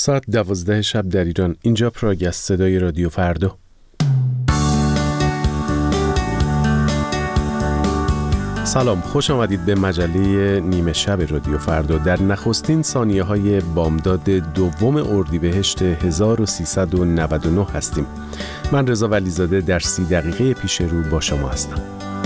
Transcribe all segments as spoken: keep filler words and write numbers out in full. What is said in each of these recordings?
ساعت دوازده شب در ایران. اینجا پراگ است، صدای رادیو فردا. سلام، خوش آمدید به مجله نیمه شب رادیو فردا. در نخستین ثانیه های بامداد دوم اردیبهشت هزار و سیصد و نود و نه هستیم. من رضا ولیزاده در سی دقیقه پیش رو با شما هستم.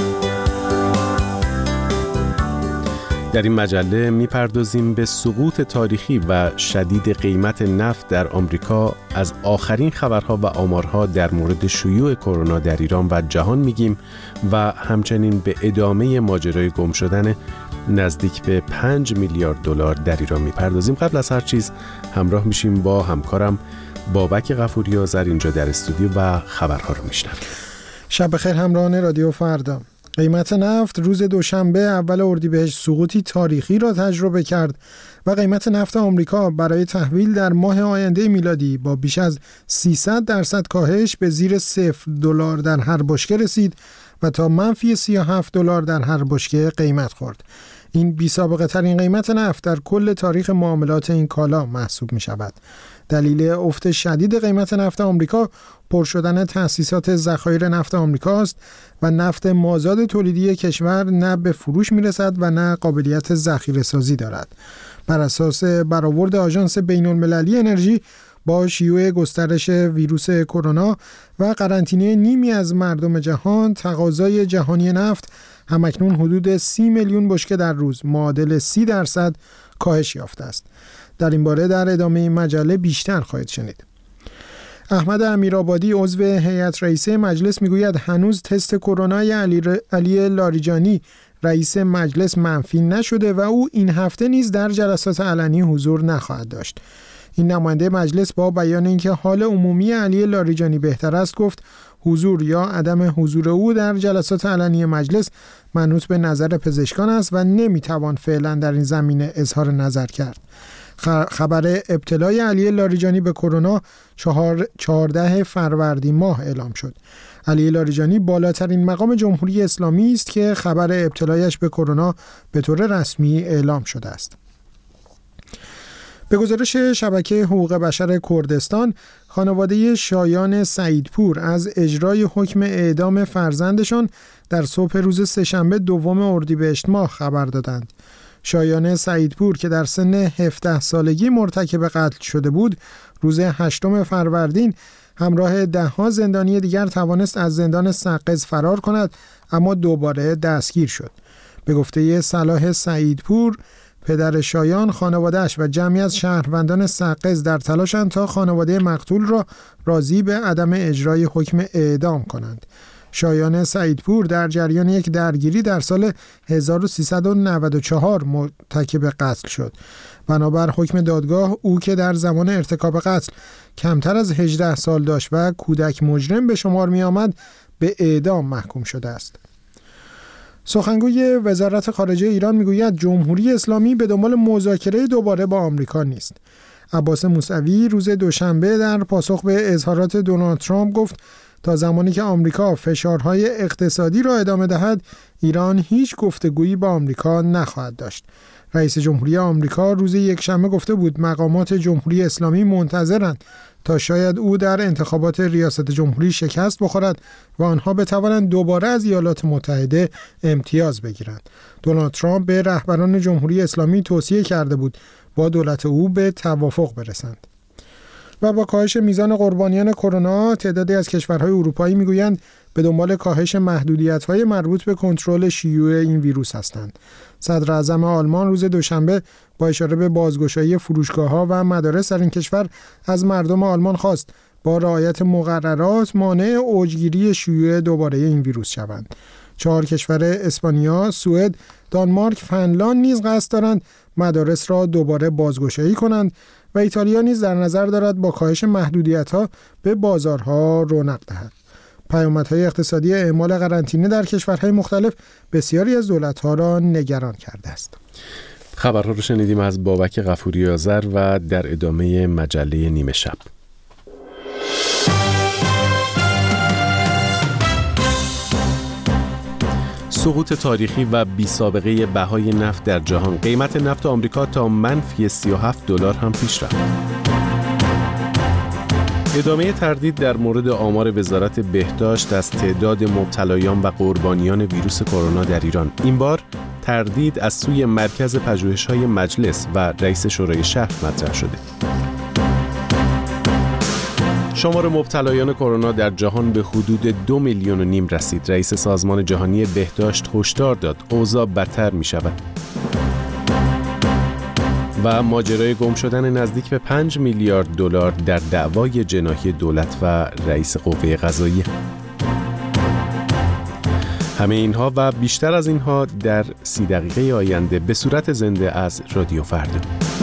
در این مجله میپردازیم به سقوط تاریخی و شدید قیمت نفت در آمریکا، از آخرین خبرها و آمارها در مورد شیوع کرونا در ایران و جهان میگیم و همچنین به ادامه ماجرای گم شدن نزدیک به پنج میلیارد دلار در ایران میپردازیم. قبل از هر چیز همراه میشیم با همکارم بابک غفوری آذر اینجا در استودیو و خبرها رو میشنویم. شب بخیر همراهان رادیو فردا. قیمت نفت روز دوشنبه اول اردیبهشت سقوطی تاریخی را تجربه کرد و قیمت نفت آمریکا برای تحویل در ماه آینده میلادی با بیش از سیصد درصد کاهش به زیر صفر دلار در هر بشکه رسید و تا منفی سی و هفت دلار در هر بشکه قیمت خورد. این بی سابقه ترین قیمت نفت در کل تاریخ معاملات این کالا محسوب می شود. دلیل افت شدید قیمت نفت آمریکا پر شدن تأسیسات ذخایر نفت آمریکا است و نفت مازاد تولیدی کشور نه به فروش میرسد و نه قابلیت ذخیره سازی دارد. بر اساس برآورد آژانس بین‌المللی انرژی، با شیوع گسترش ویروس کرونا و قرنطینه نیمی از مردم جهان، تقاضای جهانی نفت همکنون حدود سی میلیون بشکه در روز، معادل سی درصد کاهش یافته است. در این باره در ادامه این مجله بیشتر خواهید شنید. احمد امیرآبادی عضو هیئت رئیسه مجلس میگوید هنوز تست کرونای علی, ر... علی لاریجانی رئیس مجلس منفی نشده و او این هفته نیز در جلسات علنی حضور نخواهد داشت. این نماینده مجلس با بیان اینکه حال عمومی علی لاریجانی بهتر است گفت حضور یا عدم حضور او در جلسات علنی مجلس منوط به نظر پزشکان است و نمیتوان فعلا در این زمینه اظهار نظر کرد. خبر ابتلای علی لاریجانی به کرونا چهاردهم فروردین ماه اعلام شد. علی لاریجانی بالاترین مقام جمهوری اسلامی است که خبر ابتلایش به کرونا به طور رسمی اعلام شده است. به گزارش شبکه حقوق بشر کردستان، خانواده شایان سعیدپور از اجرای حکم اعدام فرزندشان در صبح روز سه‌شنبه دوم اردیبهشت ماه خبر دادند. شایان سعیدپور که در سن هفده سالگی مرتکب قتل شده بود، روز هشتم فروردین همراه ده‌ها زندانی دیگر توانست از زندان سقز فرار کند، اما دوباره دستگیر شد. به گفته صلاح سعیدپور، پدر شایان، خانواده‌اش و جمعی از شهروندان سقز در تلاشند تا خانواده مقتول را راضی به عدم اجرای حکم اعدام کنند. شایان سعیدپور در جریان یک درگیری در سال هزار و سیصد و نود و چهار مرتکب قتل شد. بنابر حکم دادگاه، او که در زمان ارتکاب قتل کمتر از هجده سال داشت و کودک مجرم به شمار می آمد، به اعدام محکوم شده است. سخنگوی وزارت خارجه ایران میگوید جمهوری اسلامی به دنبال مذاکره دوباره با آمریکا نیست. عباس موسوی روز دوشنبه در پاسخ به اظهارات دونالد ترامپ گفت تا زمانی که آمریکا فشارهای اقتصادی را ادامه دهد، ایران هیچ گفتگویی با آمریکا نخواهد داشت. رئیس جمهوری آمریکا روز یکشنبه گفته بود مقامات جمهوری اسلامی منتظرند تا شاید او در انتخابات ریاست جمهوری شکست بخورد و آنها بتوانند دوباره از ایالات متحده امتیاز بگیرند. دونالد ترامپ به رهبران جمهوری اسلامی توصیه کرده بود با دولت او به توافق برسند. و با کاهش میزان قربانیان کرونا، تعدادی از کشورهای اروپایی میگویند به دنبال کاهش محدودیت‌های مربوط به کنترل شیوع این ویروس هستند. صدر اعظم آلمان روز دوشنبه با اشاره به بازگشایی فروشگاه‌ها و مدارس در این کشور از مردم آلمان خواست با رعایت مقررات مانع اوجگیری شیوع دوباره این ویروس شوند. چهار کشور اسپانیا، سوئد، دانمارک، فنلاند نیز قصد دارند مدارس را دوباره بازگشایی کنند و ایتالیا نیز در نظر دارد با کاهش محدودیت‌ها به بازارها رونق دهد. پیامدهای اقتصادی اعمال قرنطینه در کشورهای مختلف بسیاری از دولت‌ها را نگران کرده است. خبرها رو شنیدیم از بابک غفوری آذر و در ادامه مجله نیمه شب. سقوط تاریخی و بی سابقه بهای نفت در جهان. قیمت نفت آمریکا تا منفی سی و هفت دلار هم پیش رفت. ادامه تردید در مورد آمار وزارت بهداشت از تعداد مبتلایان و قربانیان ویروس کرونا در ایران. این بار تردید از سوی مرکز پژوهش‌های مجلس و رئیس شورای شهر مطرح شده. شمار مبتلایان کرونا در جهان به حدود دو میلیون و نیم رسید. رئیس سازمان جهانی بهداشت هشدار داد اوضاع بدتر می شود. و ماجرای گم شدن نزدیک به پنج میلیارد دلار در دعوای جناحی دولت و رئیس قوه قضاییه. همه اینها و بیشتر از اینها در سی دقیقه آینده به صورت زنده از رادیو فردا.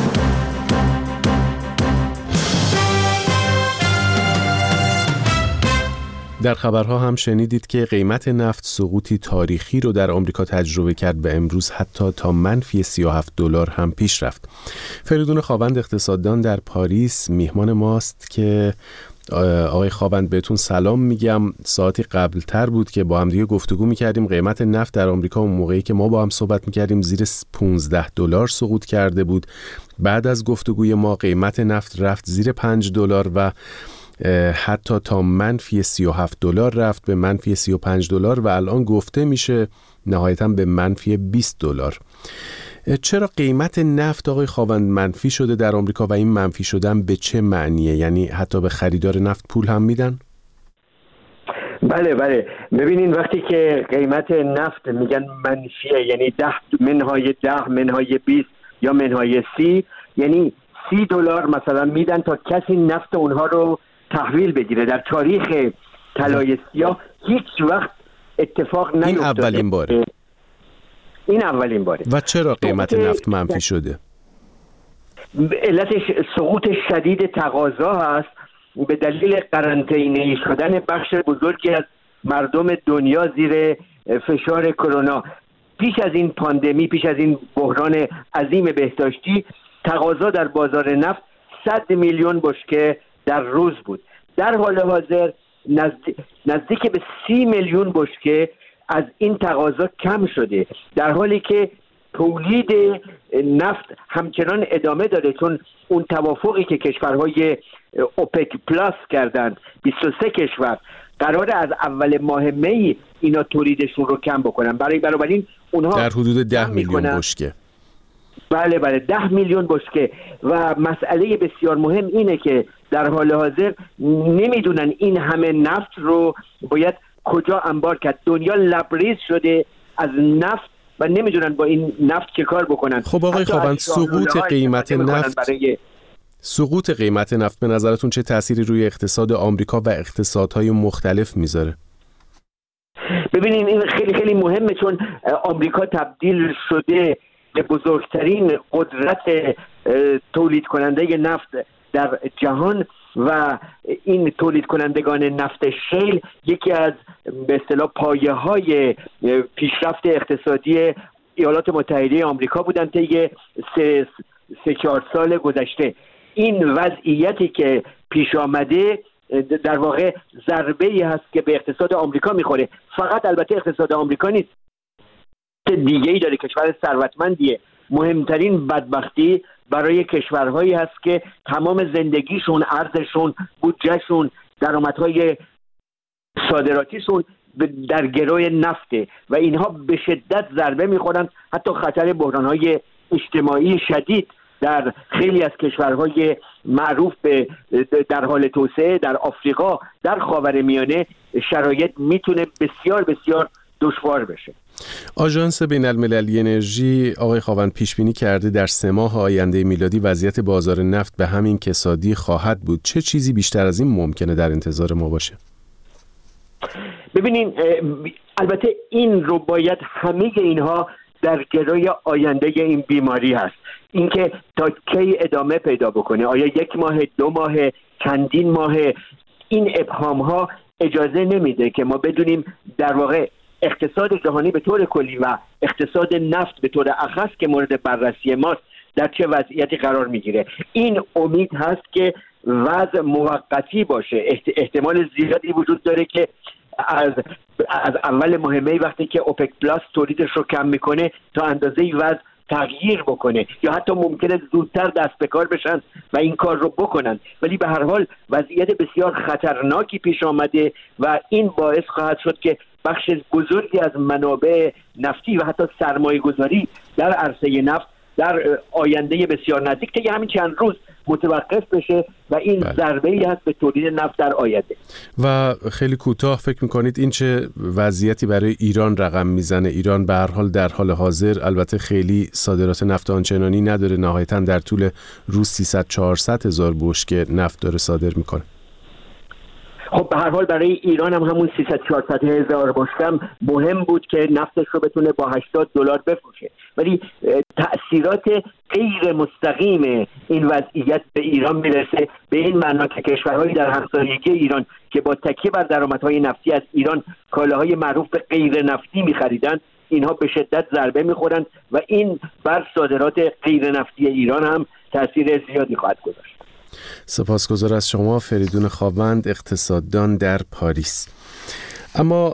در خبرها هم شنیدید که قیمت نفت سقوطی تاریخی رو در آمریکا تجربه کرد و امروز حتی تا منفی سی و هفت دلار هم پیش رفت. فریدون خاوند اقتصاددان در پاریس میهمان ماست که آقای خاوند بهتون سلام میگم. ساعتی قبل تر بود که با هم دیگه گفتگو میکردیم. قیمت نفت در آمریکا اون موقعی که ما با هم صحبت میکردیم زیر پانزده دلار سقوط کرده بود. بعد از گفتگوی ما قیمت نفت رفت زیر پنج دلار و حتی تا منفی سی و هفت دلار رفت به منفی سی و پنج دلار و الان گفته میشه نهایتاً به منفی بیست دلار. چرا قیمت نفت آقای خاوند منفی شده در آمریکا و این منفی شدن به چه معنیه؟ یعنی حتی به خریدار نفت پول هم میدن؟ بله بله ببینین وقتی که قیمت نفت میگن منفیه یعنی ده منهای ده منهای بیست یا منهای سی، یعنی سی دلار مثلا میدن تا کسی نفت اونها رو تحویل بگیره. در تاریخ طلای سیاه هیچ وقت اتفاق نیفتاده. این اولین باره. این اولین باره. و چرا قیمت نفت منفی شده؟ علتش سقوط شدید تقاضا هست به دلیل قرنطینه‌ای شدن بخش بزرگی از مردم دنیا زیر فشار کرونا. پیش از این پاندمی، پیش از این بحران عظیم بهداشتی، تقاضا در بازار نفت صد میلیون بشکه در روز بود. در حال حاضر نزدیک, نزدیک به سی میلیون بشکه از این تقاضا کم شده، در حالی که تولید نفت همچنان ادامه داره، چون اون توافقی که کشورهای اوپک پلاس کردند بیست و سه کشور قراره از اول ماه می اینا تولیدشون رو کم بکنن. برای بنابراین اونها در حدود ده میلیون بشکه. بله بله ده میلیون بشکه. و مسئله بسیار مهم اینه که در حال حاضر نمیدونن این همه نفت رو باید کجا انبار کرد. دنیا لبریز شده از نفت و نمیدونن با این نفت چه کار بکنن. خب آقای خاوند، سقوط قیمت نفت برای... سقوط قیمت نفت به نظرتون چه تأثیری روی اقتصاد آمریکا و اقتصادهای مختلف میذاره؟ ببینین این خیلی خیلی مهمه، چون آمریکا تبدیل شده به بزرگترین قدرت تولید کننده نفت در جهان و این تولید کنندگان نفت شیل یکی از به اصطلاح پایه‌های پیشرفت اقتصادی ایالات متحده آمریکا بودند طی سه سه چهار سال گذشته. این وضعیتی که پیش آمده در واقع ضربه‌ای هست که به اقتصاد آمریکا میخوره. فقط البته اقتصاد آمریکا نیست، دیگه‌ای داره، کشور ثروتمندیه. مهمترین بدبختی برای کشورهایی هست که تمام زندگیشون، ارزششون، بودجهشون، درآمدهای صادراتیشون در گروی نفته و اینها به شدت ضربه میخورن. حتی خطر بحرانهای اجتماعی شدید در خیلی از کشورهای معروف به در حال توسعه در آفریقا، در خاورمیانه شرایط میتونه بسیار بسیار دشوار بشه. آژانس بین‌المللی انرژی آقای خاوند پیش بینی کرده در سه ماه آینده میلادی وضعیت بازار نفت به همین کسادی خواهد بود. چه چیزی بیشتر از این ممکنه در انتظار ما باشه؟ ببینین البته این رو باید همه اینها در گروی آینده این بیماری هست، اینکه تا کی ادامه پیدا بکنه، آیا یک ماه، دو ماه، چندین ماه. این ابهام ها اجازه نمیده که ما بدونیم در واقع اقتصاد جهانی به طور کلی و اقتصاد نفت به طور اخص که مورد بررسی ماست در چه وضعیتی قرار میگیره. این امید هست که وضع موقتی باشه. احتمال زیادی وجود داره که از از اول ماه می وقتی که اوپک پلاس تولیدش رو کم میکنه تا اندازه‌ای وضع تغییر بکنه یا حتی ممکنه زودتر دست به کار بشن و این کار رو بکنن، ولی به هر حال وضعیت بسیار خطرناکی پیش آمده و این باعث خواهد شد که بخش بزرگی از منابع نفتی و حتی سرمایه گذاری در عرصه نفت در آینده بسیار نزدیک که همین چند روز متوقف بشه و این بله. ضربه‌ای هست به تولید نفت در آینده. و خیلی کوتاه فکر می‌کنید این چه وضعیتی برای ایران رقم میزنه؟ ایران به هر حال در حال حاضر البته خیلی صادرات نفت آنچنانی نداره، نهایتاً در طول روز سیصد چهارصد هزار بشکه نفت داره صادر میکنه. خب به هر حال برای ایران هم همون سیصد چهارصد هزار بشکه مهم بود که نفتش رو بتونه با هشتاد دلار بفروشه، ولی تأثیرات غیر مستقیم این وضعیت به ایران میرسه به این معنا که کشورهایی در همسایگی ایران که با تکیه بر درآمدهای نفتی از ایران کالاهای معروف به غیر نفتی می‌خریدن، اینها به شدت ضربه می‌خورند و این بر صادرات غیر نفتی ایران هم تأثیر زیادی خواهد گذاشت. سپاسگزار از شما فریدون خاوند، اقتصاددان در پاریس. اما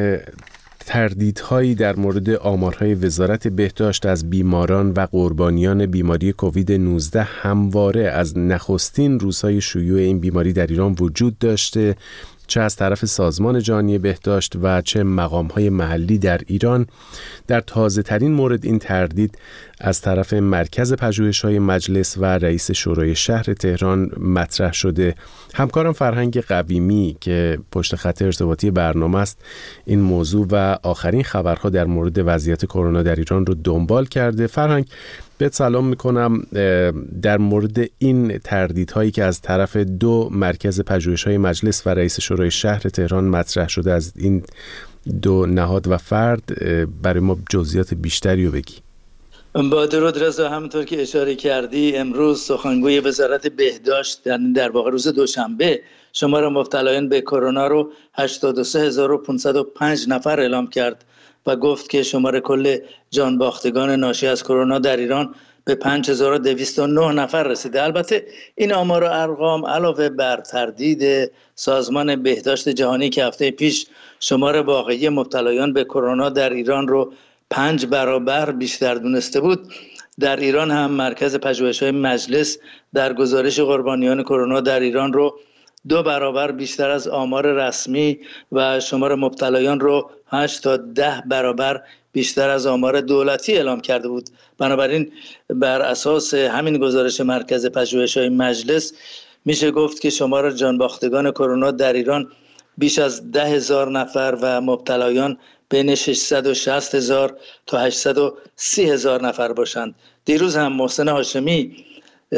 تردیدهایی در مورد آمارهای وزارت بهداشت از بیماران و قربانیان بیماری کووید نوزده همواره از نخستین روزهای شیوع این بیماری در ایران وجود داشته، چه از طرف سازمان جهانی بهداشت و چه مقام‌های محلی در ایران. در تازه ترین مورد این تردید از طرف مرکز پژوهش‌های مجلس و رئیس شورای شهر تهران مطرح شده. همکارم فرهنگ قویمی که پشت خط ارتباطی برنامه است این موضوع و آخرین خبرها در مورد وضعیت کرونا در ایران رو دنبال کرده. فرهنگ، بهت سلام میکنم. در مورد این تردیدهایی که از طرف دو مرکز پژوهش‌های مجلس و رئیس شورای شهر تهران مطرح شده از این دو نهاد و فرد برای ما جزئیات بیشتری رو بگی. با درود رضا، همونطور که اشاره کردی امروز سخنگوی وزارت بهداشت در واقع روز دوشنبه شمار مبتلایان به کرونا رو هشتاد و سه هزار و پانصد و پنج نفر اعلام کرد و گفت که شمار کل جانباختگان ناشی از کرونا در ایران به پنج هزار و دویست و نه نفر رسیده. البته این آمار و ارقام علاوه بر تردید سازمان بهداشت جهانی که هفته پیش شمار واقعی مبتلایان به کرونا در ایران رو پنج برابر بیشتر دونسته بود، در ایران هم مرکز پژوهش‌های مجلس در گزارش قربانیان کرونا در ایران رو دو برابر بیشتر از آمار رسمی و شمار مبتلایان رو هشت تا ده برابر بیشتر از آمار دولتی اعلام کرده بود. بنابراین بر اساس همین گزارش مرکز پژوهش‌های مجلس میشه گفت که شمار جانباختگان کرونا در ایران بیش از ده هزار نفر و مبتلایان بین ششصد و شصت هزار تا هشتصد و سی هزار نفر باشند. دیروز هم محسن هاشمی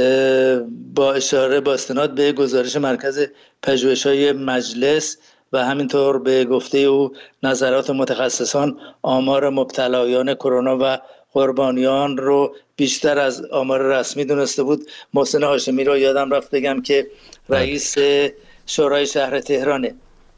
با اشاره با استناد به گزارش مرکز پژوهش‌های مجلس و همینطور به گفته او نظرات متخصصان آمار مبتلایان کرونا و قربانیان رو بیشتر از آمار رسمی دونسته بود. محسن هاشمی رو یادم رفت بگم که رئیس شورای شهر تهرانه.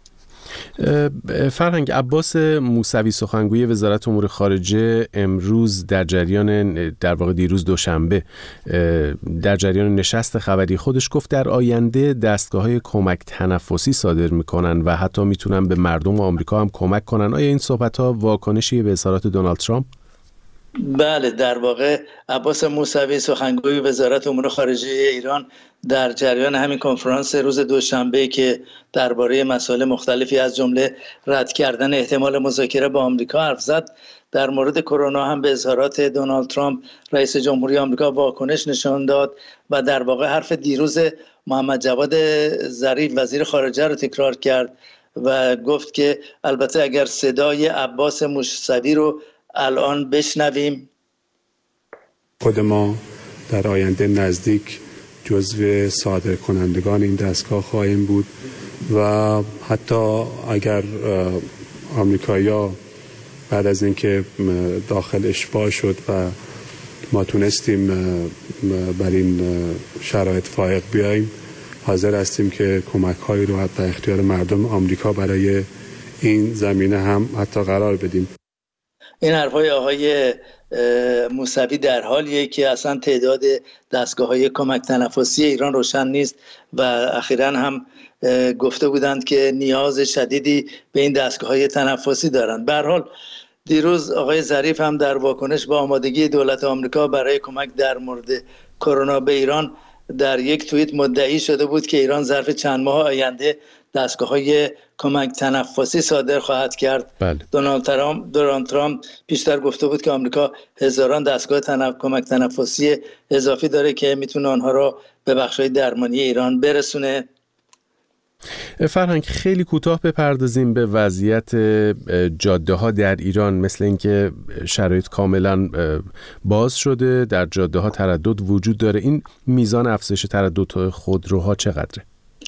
فرهنگ، عباس موسوی سخنگوی وزارت امور خارجه امروز در جریان در واقع دیروز دوشنبه در جریان نشست خبری خودش گفت در آینده دستگاه‌های کمک تنفسی صادر می‌کنن و حتی میتونن به مردم آمریکا هم کمک کنن. آیا این صحبت‌ها واکنشی به اظهارات دونالد ترامپ؟ بله، در واقع عباس موسوی سخنگوی وزارت امور خارجه ایران در جریان همین کنفرانس روز دوشنبه که درباره مسائل مختلفی از جمله رد کردن احتمال مذاکره با آمریکا حرف زد، در مورد کرونا هم به اظهارات دونالد ترامپ رئیس جمهوری آمریکا واکنش نشان داد و در واقع حرف دیروز محمد جواد ظریف وزیر خارجه رو تکرار کرد و گفت که البته اگر صدای عباس موسوی رو الان بشنویم. خود ما در آینده نزدیک جزو صادر کنندگان این دستگاه خواهیم بود و حتی اگر آمریکایی‌ها بعد از اینکه داخل اشباع شد و ما تونستیم بر این شرایط فائق بیاییم، حاضر هستیم که کمک‌هایی رو در اختیار مردم آمریکا برای این زمینه هم حتی قرار بدیم. این حرفای آقای موسوی در حالیه که اصلا تعداد دستگاه‌های کمک تنفسی ایران روشن نیست و اخیراً هم گفته بودند که نیاز شدیدی به این دستگاه‌های تنفسی دارند. به هر حال دیروز آقای ظریف هم در واکنش به آمادگی دولت آمریکا برای کمک در مورد کرونا به ایران در یک توییت مدعی شده بود که ایران ظرف چند ماه آینده دستگاه‌های کمک تنفسی صادر خواهد کرد. بله. دونالد ترامپ دونالد ترامپ پیشتر گفته بود که آمریکا هزاران دستگاه تنف... کمک تنفسی اضافی داره که میتونه آنها را به بخش‌های درمانی ایران برسونه. فرهنگ، خیلی کوتاه بپردازیم به وضعیت جاده ها در ایران. مثل اینکه شرایط کاملا باز شده، در جاده ها تردد وجود داره. این میزان افزایش تردد خودروها چقدره؟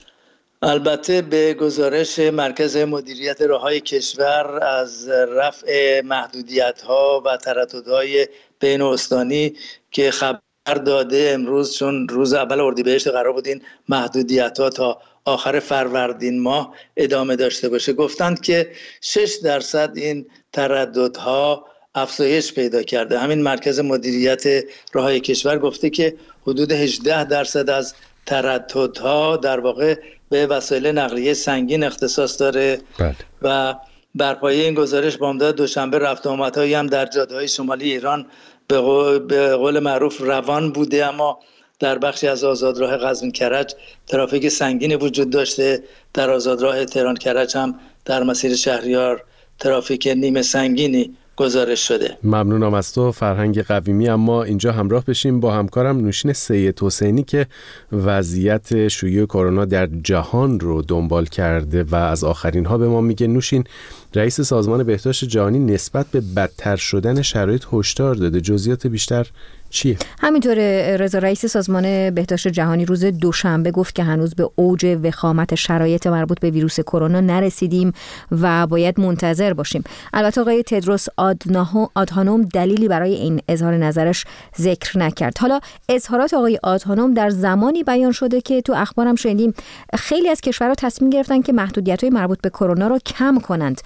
البته به گزارش مرکز مدیریت راههای کشور از رفع محدودیت‌ها و ترددهای بین استانی که خبر داده امروز، چون روز اول اردیبهشت قرار بود این محدودیت‌ها تا آخر فروردین ماه ادامه داشته باشه، گفتند که شش درصد این ترددها افزایش پیدا کرده. همین مرکز مدیریت راههای کشور گفته که حدود هجده درصد از ترددها در واقع به وسایل نقلیه سنگین اختصاص داره. بله. و بر پایه این گزارش بامداد دوشنبه رفت آمدهایی هم در جاده‌های شمالی ایران به قول, به قول معروف روان بوده، اما در بخشی از آزادراه قزوین کرج ترافیک سنگینی وجود داشته. در آزادراه تهران کرج هم در مسیر شهریار ترافیک نیمه سنگینی گزارش شده. ممنونم از تو فرهنگ قویمی. اما اینجا همراه بشیم با همکارم نوشین سید حسینی که وضعیت شیوع کرونا در جهان رو دنبال کرده و از آخرین ها به ما میگه. نوشین، رئیس سازمان بهداشت جهانی نسبت به بدتر شدن شرایط هشدار داده. جزئیات بیشتر چیه؟ همینطور رضا، رئیس سازمان بهداشت جهانی روز دوشنبه گفت که هنوز به اوج وخامت شرایط مربوط به ویروس کرونا نرسیدیم و باید منتظر باشیم. البته آقای تدروس آدهانوم دلیلی برای این اظهار نظرش ذکر نکرد. حالا اظهارات آقای آدهانوم در زمانی بیان شده که تو اخبارم شنیدیم خیلی از کشورها تصمیم گرفتن که محدودیت‌های مربوط به کرونا رو کم کنند.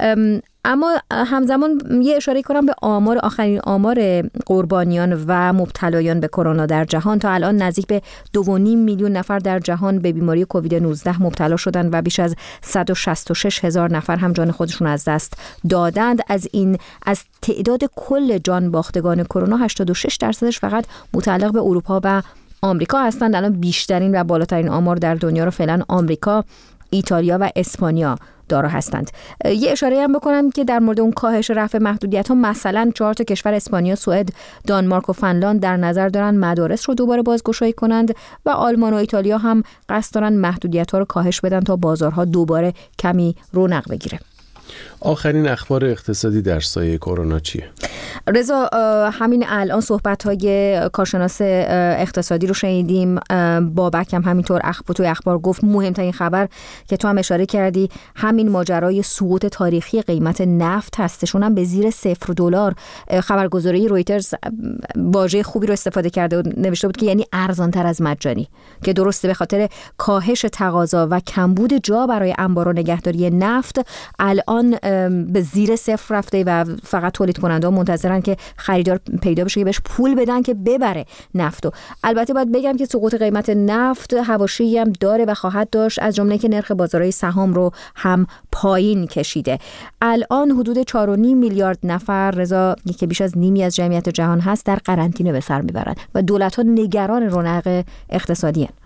اما همزمان یه اشاره کنم به آمار آخرین آمار قربانیان و مبتلایان به کرونا در جهان. تا الان نزدیک به دو و نیم میلیون نفر در جهان به بیماری کووید نوزده مبتلا شدند و بیش از صد و شصت و شش هزار نفر هم جان خودشون از دست دادند. از این از تعداد کل جان باختگان کرونا هشتاد و شش درصدش فقط متعلق به اروپا و آمریکا هستند. الان بیشترین و بالاترین آمار در دنیا رو فعلا آمریکا، ایتالیا و اسپانیا دارا هستند. یه اشاره هم بکنم که در مورد اون کاهش رفع محدودیت ها مثلا چهار تا کشور اسپانیا، سوئد، دانمارک و فنلاند در نظر دارن مدارس رو دوباره بازگشایی کنند و آلمان و ایتالیا هم قصد دارن محدودیت ها رو کاهش بدن تا بازارها دوباره کمی رونق بگیره. آخرین اخبار اقتصادی در سایه کرونا چیه؟ رضا، همین الان صحبت‌های کارشناس اقتصادی رو شنیدیم. بابک هم همینطور اخبار توی اخبار گفت مهمترین خبر که تو هم اشاره کردی همین ماجرای سقوط تاریخی قیمت نفت هستشون هم به زیر صفر دلار. خبرگزاری رویترز واژه خوبی رو استفاده کرده و نوشته بود که یعنی ارزان‌تر از مجانی، که درسته به خاطر کاهش تقاضا و کمبود جا برای انبار و نگهداری نفت الان به زیر صفر رفته و فقط تولید کننده ها منتظرن که خریدار پیدا بشه که بهش پول بدن که ببره نفتو. البته باید بگم که سقوط قیمت نفت حواشی هم داره و خواهد داشت، از جمله که نرخ بازارهای سهام رو هم پایین کشیده. الان حدود چهار و نیم میلیارد نفر، رضا، که بیش از نیمی از جمعیت جهان هست، در قرنطینه به سر میبرن و دولت ها نگران رونق اقتصادی هستند.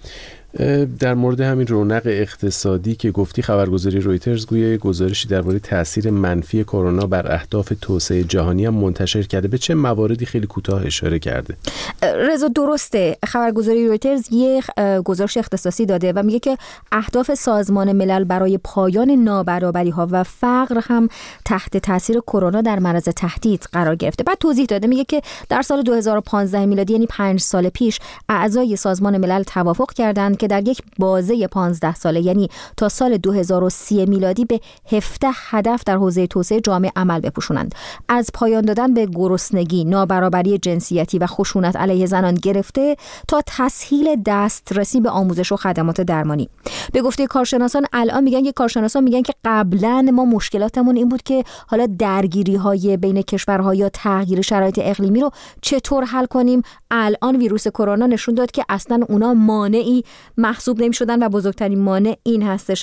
در مورد همین رونق اقتصادی که گفتی، خبرگزاری رویترز گویا گزارشی درباره تاثیر منفی کرونا بر اهداف توسعه جهانی هم منتشر کرده. به چه مواردی خیلی کوتاه اشاره کرده؟ رضا، درسته. خبرگزاری رویترز یک گزارش اختصاصی داده و میگه که اهداف سازمان ملل برای پایان نابرابری‌ها و فقر هم تحت تاثیر کرونا در معرض تهدید قرار گرفته. بعد توضیح داده، میگه که در سال دو هزار و پانزده میلادی، یعنی پنج سال پیش، اعضای سازمان ملل توافق کردند که در یک بازه پانزده ساله، یعنی تا سال دو هزار و سی میلادی، به هفده هدف در حوزه توسعه جامعه عمل بپوشونند. از پایان دادن به گرسنگی، نابرابری جنسیتی و خشونت علیه زنان گرفته تا تسهیل دسترسی به آموزش و خدمات درمانی. به گفته کارشناسان الان میگن که کارشناسان میگن که قبلا ما مشکلاتمون این بود که حالا درگیری‌های بین کشورها یا تغییر شرایط اقلیمی رو چطور حل کنیم. الان ویروس کرونا نشون داد که اصلا اونا مانعی محسوب نمی‌شدن و بزرگترین مانع این هستش.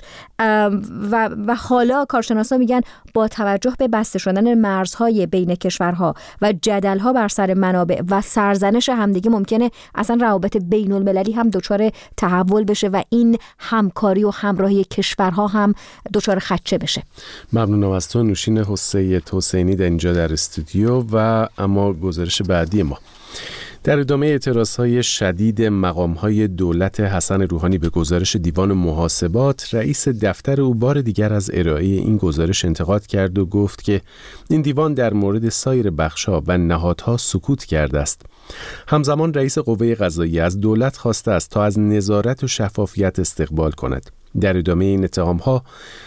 و و حالا کارشناسا میگن با توجه به بسته شدن مرزهای بین کشورها و جدل‌ها بر سر منابع و سرزنش همدیگه ممکنه اصلا روابط بین‌المللی هم دچار تحول بشه و این همکاری و همراهی کشورها هم دچار خدشه بشه. ممنونم از تو نوشین حسین حسینی در اینجا در استودیو. و اما گزارش بعدی ما در ادامه اعتراضهای شدید مقامهای دولت حسن روحانی به گزارش دیوان محاسبات، رئیس دفتر او بار دیگر از ارائه این گزارش انتقاد کرد و گفت که این دیوان در مورد سایر بخش‌ها و نهادها سکوت کرده است. همزمان رئیس قوه قضاییه از دولت خواسته است تا از نظارت و شفافیت استقبال کند. در ادامه این اتهام‌ها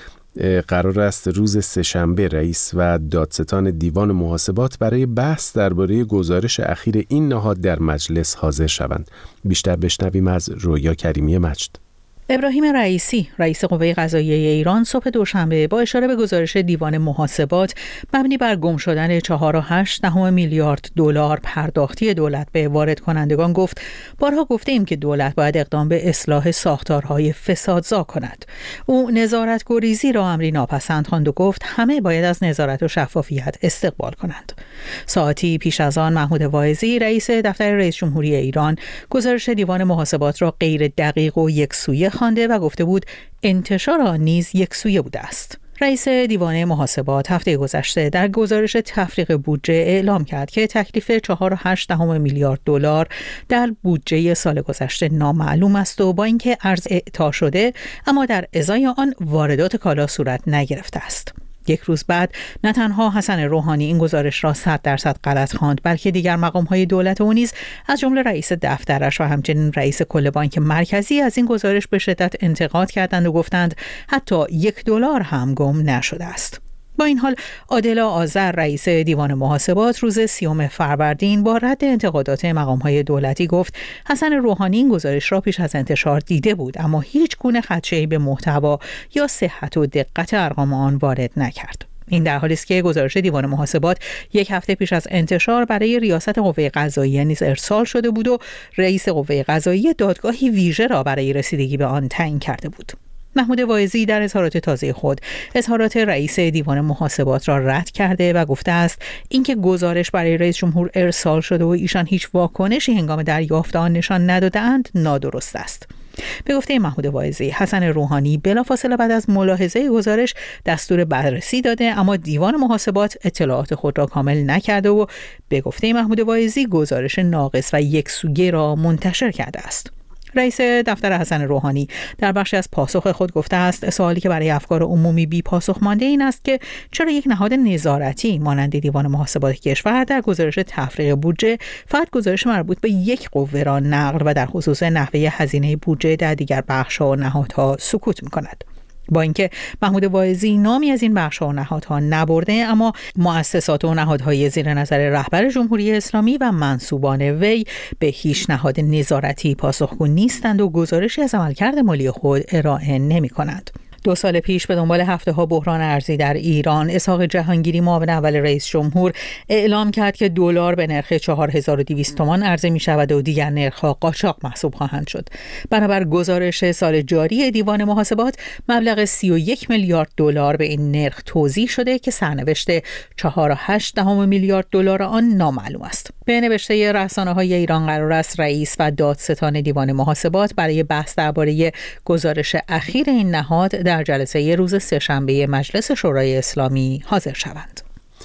قرار است روز سه‌شنبه رئیس و دادستان دیوان محاسبات برای بحث درباره گزارش اخیر این نهاد در مجلس حاضر شوند. بیشتر بشنویم از رویا کریمی مجد. ابراهیم رئیسی، رئیس قوه قضاییه ایران، صبح دوشنبه با اشاره به گزارش دیوان محاسبات مبنی بر گم شدن چهار و هشت دهم میلیارد دلار پرداختی دولت به وارد کنندگان گفت: بارها گفته ایم که دولت باید اقدام به اصلاح ساختارهای فسادزا کند. او نظارت گریزی را امری ناپسند خواند و گفت همه باید از نظارت و شفافیت استقبال کنند. ساعتی پیش از آن محمود واعظی، رئیس دفتر رئیس جمهوری ایران، گزارش دیوان محاسبات را غیر دقیق و یکسویه خوانده و گفته بود انتشار آن نیز یکسویه بوده است. رئیس دیوان محاسبات هفته گذشته در گزارش تفریق بودجه اعلام کرد که تکلیف چهار و هشت دهم میلیارد دلار در بودجه سال گذشته نامعلوم است و با اینکه ارز اعطا شده اما در ازای آن واردات کالا صورت نگرفته است. یک روز بعد نه تنها حسن روحانی این گزارش را صد درصد غلط خواند، بلکه دیگر مقام‌های دولت او نیز از جمله رئیس دفترش و همچنین رئیس کل بانک مرکزی از این گزارش به شدت انتقاد کردند و گفتند حتی یک دلار هم گم نشده است. با این حال عادلا آذر، رئیس دیوان محاسبات، روز سیوم فروردین با رد انتقادات مقام‌های دولتی گفت حسن روحانی این گزارش را پیش از انتشار دیده بود اما هیچ گونه خدشه‌ای به محتوا یا صحت و دقت ارقام آن وارد نکرد. این در حالی است که گزارش دیوان محاسبات یک هفته پیش از انتشار برای ریاست قوه قضاییه نیز ارسال شده بود و رئیس قوه قضاییه دادگاهی ویژه را برای رسیدگی به آن تعیین کرده بود. محمود واعظی در اظهارات تازه خود اظهارات رئیس دیوان محاسبات را رد کرده و گفته است اینکه گزارش برای رئیس جمهور ارسال شده و ایشان هیچ واکنشی هنگام دریافت آن نشان نداده‌اند نادرست است. به گفته محمود واعظی، حسن روحانی بلافاصله بعد از ملاحظه گزارش دستور بررسی داده اما دیوان محاسبات اطلاعات خود را کامل نکرده و به گفته محمود واعظی گزارش ناقص و یکسویه را منتشر کرده است. رئیس دفتر حسن روحانی در بخشی از پاسخ خود گفته است سوالی که برای افکار عمومی بی پاسخ مانده این است که چرا یک نهاد نظارتی مانند دیوان محاسبات کشور در گزارش تفریق بودجه فقط گزارش مربوط به یک قوه را نقل و در خصوص نحوه هزینه بودجه در دیگر بخش‌ها و نهادها سکوت می‌کند. با اینکه محمود واعظی نامی از این بخش‌ها و نهادها نبرده اما مؤسسات و نهادهای زیر نظر رهبر جمهوری اسلامی و منسوبان وی به هیچ نهاد نظارتی پاسخگو نیستند و گزارشی از عملکرد مالی خود ارائه نمی‌کنند. دو سال پیش به دنبال هفته ها بحران ارزی در ایران، اسحاق جهانگیری معاون اول رئیس جمهور اعلام کرد که دلار به نرخ چهار هزار و دویست تومان عرضه می شود و دیگر نرخ‌ها قاچاق محسوب خواهند شد. بنابر گزارش سال جاری دیوان محاسبات، مبلغ سی و یک میلیارد دلار به این نرخ توزیع شده که سرنوشت چهار و هشت دهم میلیارد دلار آن نامعلوم است. به نوشته رسانه‌های ایران قرار است رئیس و دادستان دیوان محاسبات برای بحث درباره گزارش اخیر این نهاد در جلسه روز سه‌شنبه مجلس شورای اسلامی حاضر شوند.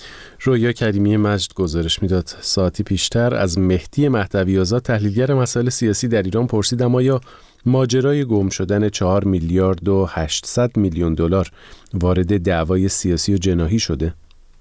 رویا کریمی مجد گزارش میداد. ساعتی پیشتر از مهدی مهدوی آزاد، تحلیلگر مسائل سیاسی در ایران، پرسیدم آیا ماجرای گم شدن چهار میلیارد و هشتصد میلیون دلار وارد دعوای سیاسی و جناحی شده؟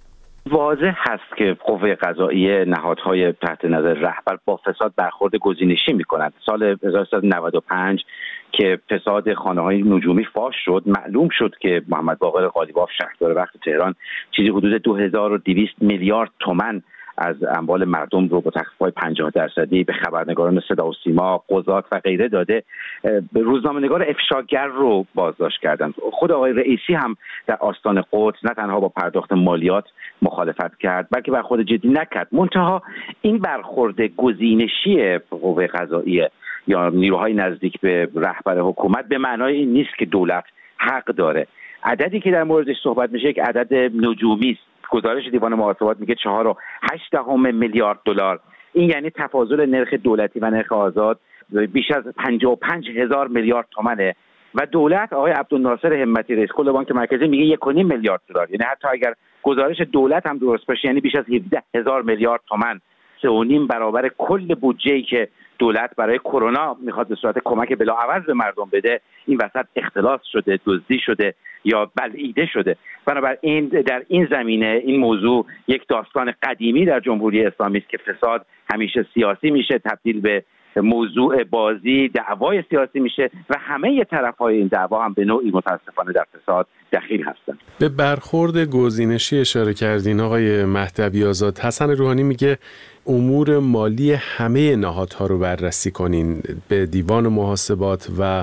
واضح هست که قوه قضاییه، نهادهای تحت نظر رهبر با فساد برخورد گزینشی می‌کند. سال هزار و سیصد و نود و پنج که فساد خانه‌های نجومی فاش شد، معلوم شد که محمد باقر قالیباف شهردار وقت تهران چیزی حدود دو هزار و دویست میلیارد تومان از اموال مردم رو با تخفیف‌های پنجاه درصدی به خبرنگاران صدا و سیما، قضات و غیره داده. روزنامه‌نگار افشاگر رو بازداشت کردند. خود آقای رئیسی هم در آستان قدس نه تنها با پرداخت مالیات مخالفت کرد بلکه برخورد جدی نکرد. منتها این برخورد گزینشی قوه قضاییه یا نیروهای نزدیک به رهبر حکومت به معنای این نیست که دولت حق داره. عددی که در موردش صحبت میشه یک عدد نجومی است. گزارش دیوان محاسبات میگه چهار و هشت دهم میلیارد دلار. این یعنی تفاضل نرخ دولتی و نرخ آزاد بیش از پنجاه و پنج هزار میلیارد تومانه و دولت آقای عبدالناصر همتی رئیس کل بانک مرکزی میگه یک و نیم میلیارد دلار. یعنی حتی اگر گزارش دولت هم درست باشه یعنی بیش از هفده هزار میلیارد تومان، سه و نیم برابر کل بودجه‌ای که دولت برای کرونا میخواد به صورت کمک بلاعوض به مردم بده، این وسط اختلاس شده، دزدی شده یا بلعیده شده. بنابراین در این زمینه این موضوع یک داستان قدیمی در جمهوری اسلامی است که فساد همیشه سیاسی میشه، تبدیل به موضوع بازی، دعوای سیاسی میشه و همه طرف‌های این دعوا هم به نوعی متاسفانه در فساد دخیل هستند. به برخورد گزینشی اشاره کردین آقای مهدوی آزاد. حسن روحانی میگه امور مالی همه نهادها رو بررسی کنین به دیوان محاسبات و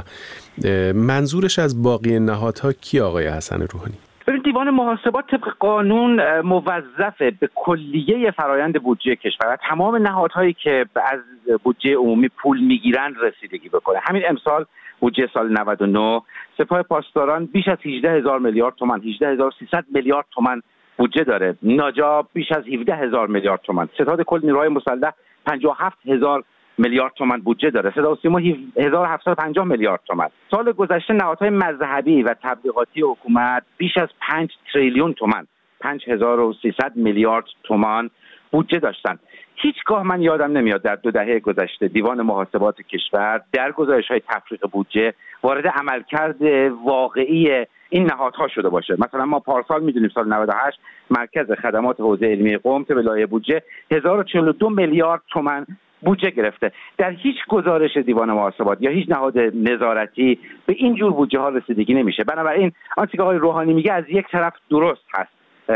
منظورش از باقی نهادها کی آقای حسن روحانی؟ ببین دیوان محاسبات طبق قانون موظفه به کلیه فرایند بودجه کشور و تمام نهادهایی که از بودجه عمومی پول میگیرند رسیدگی بکنه. همین امسال بودجه سال نود و نه سپاه پاسداران بیش از هجده هزار میلیارد تومان، هجده هزار و سیصد میلیارد تومان بودجه داره. ناجا بیش از هفده هزار میلیارد تومان. ستاد کل نیروهای مسلح پنجاه و هفت هزار میلیارد تومان بودجه داره. صدا و سیما هزار و هفتصد و پنجاه میلیارد تومان. سال گذشته نهادهای مذهبی و تبلیغاتی حکومت بیش از پنج تریلیون تومان، پنج هزار و سیصد میلیارد تومان بودجه داشتن. هیچگاه من یادم نمیاد در دو دهه گذشته دیوان محاسبات کشور در گزارش‌های تفریق بودجه وارد عملکرد واقعی این نهادها شده باشه. مثلا ما پارسال میدونیم سال نود و هشت مرکز خدمات حوزه علمی قم به لایحه بودجه هزار و چهل و دو میلیارد تومان بودجه گرفته. در هیچ گزارش دیوان محاسبات یا هیچ نهاد نظارتی به این جور بودجه ها رسیدگی نمیشه. بنابراین آنچه که آقای روحانی میگه از یک طرف درست هست.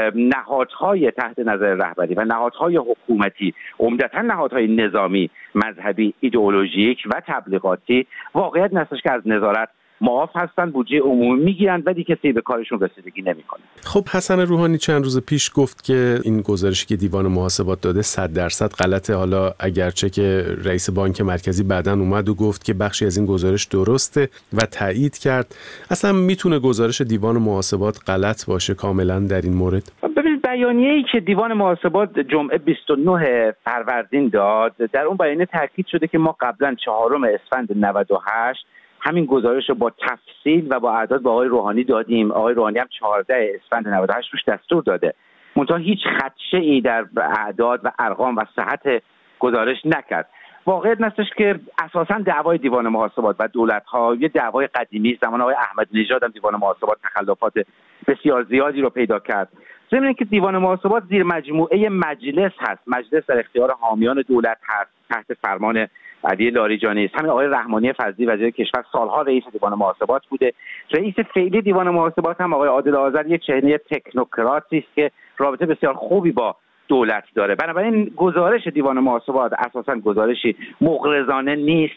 نهادهای تحت نظر رهبری و نهادهای حکومتی، عمدتاً نهادهای نظامی، مذهبی، ایدئولوژیک و تبلیغاتی واقعیت نستش که از نظارت معاف هستن، بودجه عمومی میگیرن ولی کسی به کارشون رسیدگی نمیکنه. خب حسن روحانی چند روز پیش گفت که این گزارشی که دیوان محاسبات داده صد درصد غلطه. حالا اگرچه که رئیس بانک مرکزی بعداً اومد و گفت که بخشی از این گزارش درسته و تایید کرد، اصلا میتونه گزارش دیوان محاسبات غلط باشه کاملا در این مورد؟ ببینید بیانیه‌ای که دیوان محاسبات جمعه بیست و نه فروردین داد، در اون بیانیه تاکید شده که ما قبلا چهارم اسفند نود و هشت همین گزارش رو با تفصیل و با اعداد به آقای روحانی دادیم. آقای روحانی هم چهاردهم اسفند نود و هشت روش دستور داده. منتها هیچ خدشه‌ای در اعداد و ارقام و صحت گزارش نکرد. واقعیت نستش که اساساً دعوای دیوان محاسبات و دولت‌ها یه دعوای قدیمی است. زمان آقای احمد نژاد هم دیوان محاسبات تخلفات بسیار زیادی رو پیدا کرد. ضمن که دیوان محاسبات زیر مجموعه مجلس هست. مجلس در اختیار حامیان دولت هست، تحت فرمان علی لاریجانی است. همین آقای رحمانی فضلی وزیر کشور سالها رئیس دیوان محاسبات بوده. رئیس فعلی دیوان محاسبات هم آقای عادل آذر یک چهره تکنوکراتی است که رابطه بسیار خوبی با دولت داره. بنابراین گزارش دیوان محاسبات اساساً گزارشی مغرضانه نیست.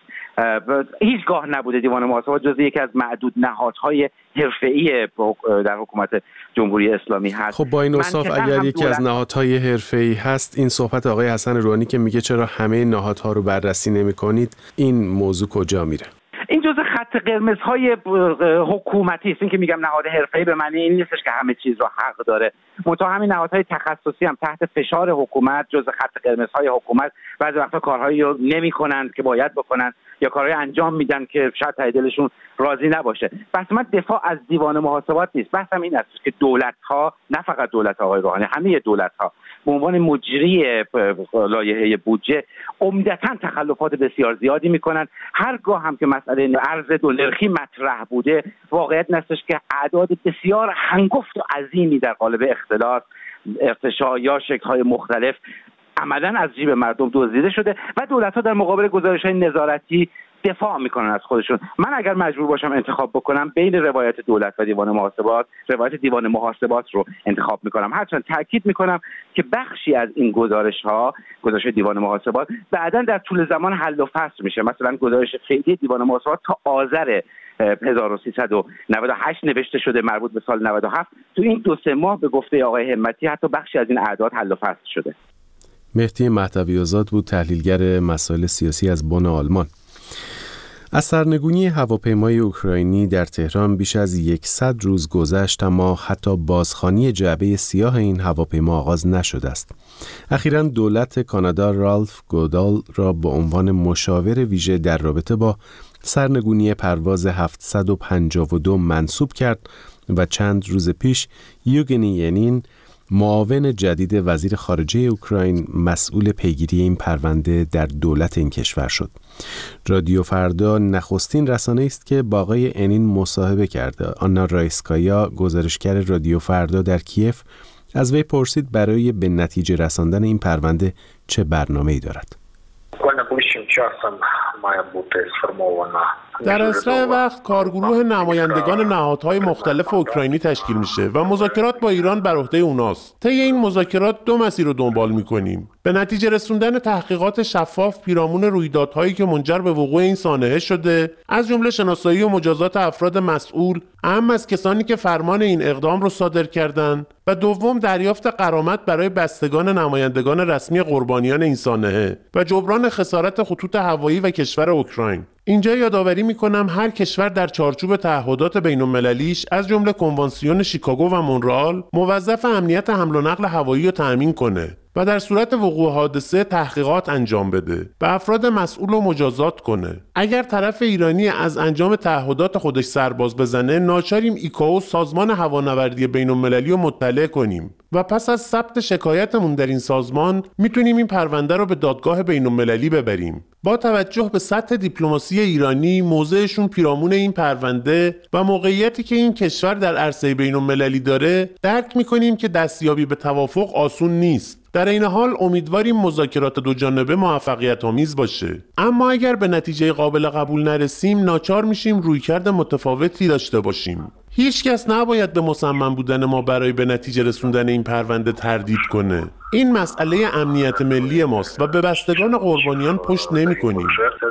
هیچگاه نبوده دیوان محاسبات جزو یکی از معدود نهادهای حرفه‌ای در حکومت جمهوری اسلامی هست. خب با این اوصاف اگر یکی از نهادهای حرفه‌ای هست، این صحبت آقای حسن روحانی که میگه چرا همه نهادها رو بررسی نمی‌کنید، این موضوع کجا میره؟ این جزء خط قرمزهای حکومتی است. این که میگم نهاد حرفه‌ای به معنی این نیستش که همه چیز رو حق داره. منتها همین نهادهای تخصصی هم تحت فشار حکومت جزء خط قرمزهای حکومت بعضی وقتا کارهایی رو نمی‌کنند که باید بکنن یا کارهای انجام میدن که شاید ته دلشون راضی نباشه. بس من دفاع از دیوان محاسبات نیست. بحثم این است که دولت‌ها، نه فقط دولت آقای روحانی، همه دولت‌ها به عنوان مجری لایحه بودجه عمدتاً تخلفات بسیار زیادی میکنن. هرگاه هم که مسئله ارز دو نرخی مطرح بوده، واقعیت نستش که اعداد بسیار هنگفت و عظیمی در قالب اختلاس، ارتشاء یا شکل‌های مختلف عملاً از جیب مردم دزدیده شده و دولت‌ها در مقابل گزارش‌های نظارتی دفاع میکنن از خودشون. من اگر مجبور باشم انتخاب بکنم بین روایت دولت و دیوان محاسبات، روایت دیوان محاسبات رو انتخاب میکنم. هرچند تاکید میکنم که بخشی از این گزارش‌ها، گزارش دیوان محاسبات بعداً در طول زمان حل و فصل میشه. مثلا گزارش فعلی دیوان محاسبات تا آذر هزار و سیصد و نود و هشت نوشته شده مربوط به سال نود و هفت. تو این دو سه ماه به گفته آقای همتی حتی بخشی از این اعداد حل و فصل شده. مهدی مهدوی آزاد بود، تحلیلگر مسائل سیاسی از بن آلمان. از سرنگونی هواپیمای اوکراینی در تهران بیش از صد روز گذشت، اما حتی بازخوانی جعبه سیاه این هواپیما آغاز نشده است. اخیراً دولت کانادا رالف گودال را به عنوان مشاور ویژه در رابطه با سرنگونی پرواز هفتصد و پنجاه و دو منصوب کرد و چند روز پیش یوگنی ینین، معاون جدید وزیر خارجه اوکراین، مسئول پیگیری این پرونده در دولت این کشور شد. رادیو فردا نخستین رسانه است که با آقای انین مصاحبه کرده. آنا رایسکایا، گزارشگر رادیو فردا در کیف، از وی پرسید برای به نتیجه رساندن این پرونده چه برنامه‌ای دارد. در اسرع وقت کارگروه نمایندگان نهادهای مختلف اوکراینی تشکیل میشه و مذاکرات با ایران بر عهده اوناست. طی این مذاکرات دو مسیر رو دنبال میکنیم: به نتیجه رسوندن تحقیقات شفاف پیرامون رویدادهایی که منجر به وقوع این سانحه شده، از جمله شناسایی و مجازات افراد مسئول، اهم از کسانی که فرمان این اقدام رو صادر کردند، و دوم دریافت غرامت برای بستگان نمایندگان رسمی قربانیان این سانحه و جبران خسارت خطوط هوایی و کشور اوکراین. اینجا یادآوری میکنم هر کشور در چارچوب تعهدات بین‌المللیش از جمله کنوانسیون شیکاگو و مونرال موظف امنیت حمل و نقل هوایی رو تأمین کنه و در صورت وقوع حادثه تحقیقات انجام بده و افراد مسئول رو مجازات کنه. اگر طرف ایرانی از انجام تعهدات خودش سرباز بزنه، ناچاریم ایکائو، سازمان هوانوردی بین‌المللی رو مطلع کنیم و پس از ثبت شکایتمون در این سازمان میتونیم این پرونده رو به دادگاه بین‌المللی ببریم. با توجه به سطح دیپلماسی ایرانی، موضعشون پیرامون این پرونده و موقعیتی که این کشور در عرصه بین‌المللی داره، درک میکنیم که دستیابی به توافق آسون نیست. در این حال امیدواریم مذاکرات دو جانبه موفقیت آمیز باشه. اما اگر به نتیجه قابل قبول نرسیم، ناچار میشیم رویکرد متفاوتی داشته باشیم. هیچ کس نباید به مصمم بودن ما برای به نتیجه رسوندن این پرونده تردید کنه. این مسئله امنیت ملی ماست و به بستگان قربانیان پشت نمی کنیم.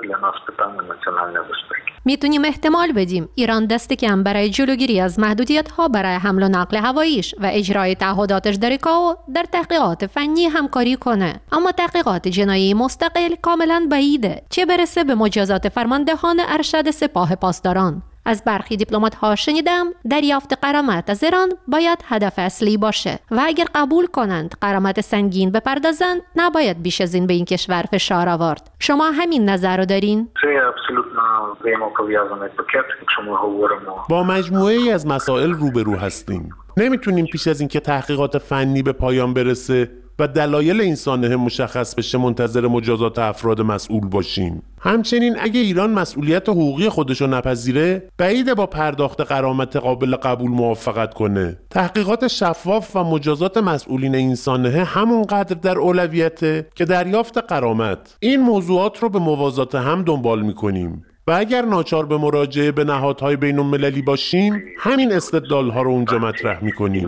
میتونیم احتمال بدیم ایران دست کم برای جلوگیری از محدودیت‌ها برای حمل و نقل هواییش و اجرای تعهداتش در ایکائو در تحقیقات فنی همکاری کنه، اما تحقیقات جنایی مستقل کاملا بعیده، چه برسه به مجازات فرماندهان ارشد سپاه پاسداران. از برخی دیپلمات‌ها شنیدم دریافت غرامت از ایران باید هدف اصلی باشه و اگر قبول کنند غرامت سنگین بپردازند، نباید بیش از این به این کشور فشار آورد. شما همین نظر رو دارین؟ با مجموعه ای از مسائل روبرو هستیم. نمیتونیم پیش از اینکه تحقیقات فنی به پایان برسه و دلایل این سانحه مشخص بشه منتظر مجازات افراد مسئول باشیم. همچنین اگه ایران مسئولیت حقوقی خودشو نپذیره، بعیده با پرداخت غرامت قابل قبول موافقت کنه. تحقیقات شفاف و مجازات مسئولین این سانحه همونقدر در اولویته که دریافت غرامت. این موضوعات رو به موازات هم دنبال میکنیم و اگر ناچار به مراجعه به نهادهای بین‌المللی باشیم، همین استدلال‌ها رو اونجا مطرح میکنیم.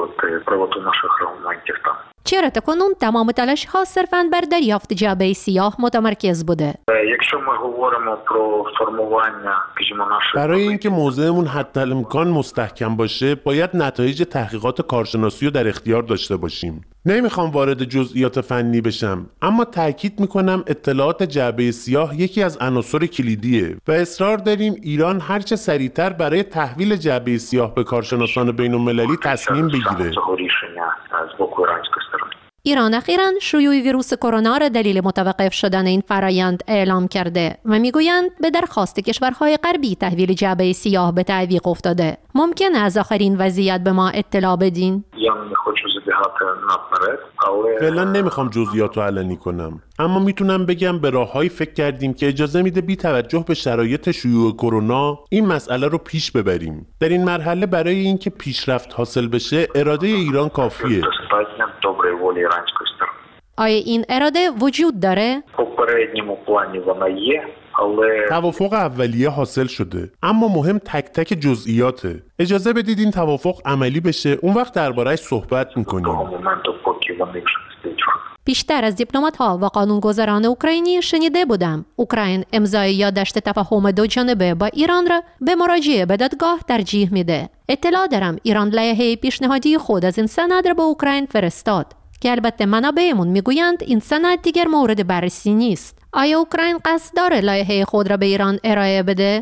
چرا تکنون تمام تلاش ها صرفاً بر دریافت جعبه سیاه متمرکز بوده؟ برای اینکه موضعمون حتی الامکان مستحکم باشه، باید نتایج تحقیقات کارشناسی رو در اختیار داشته باشیم. نمیخوام وارد جزئیات فنی بشم، اما تأکید میکنم اطلاعات جعبه سیاه یکی از عناصر کلیدیه و اصرار داریم ایران هرچه سریعتر برای تحویل جعبه سیاه به کارشناسان بین‌المللی تصمیم بگیره. ایران اخیراً شیوع ویروس کرونا را دلیل متوقف شدن این فرایند اعلام کرده و میگویند به درخواست کشورهای غربی تحویل جعبه سیاه به تعویق افتاده. ممکنه از آخرین وضعیت به ما اطلاع بدین؟ فعلا نمیخوام جزئیات رو علنی کنم، اما میتونم بگم به راههایی فکر کردیم که اجازه میده بی توجه به شرایط شیوع کرونا این مسئله رو پیش ببریم. در این مرحله برای اینکه پیشرفت حاصل بشه، اراده ایران کافیه. آیا این اراده وجود داره؟ توافق اولیه حاصل شده، اما مهم تک تک جزئیاته. اجازه بدید این توافق عملی بشه، اون وقت درباره‌اش صحبت میکنیم. بیشتر از دیپلمات‌ها و قانونگذاران اوکراینی شنیده بودم اوکراین امضای یادداشت تفاهم دو جانبه با ایران را به مراجعه به دادگاه ترجیح میده. اطلاع دارم ایران لایحه پیشنهادی خود از این سند را به اوکراین فرستاد که البته منابعمون میگویند این سند دیگر مورد بررسی نیست. آیا اوکراین قصد داره لایحه خود را به ایران ارائه بده؟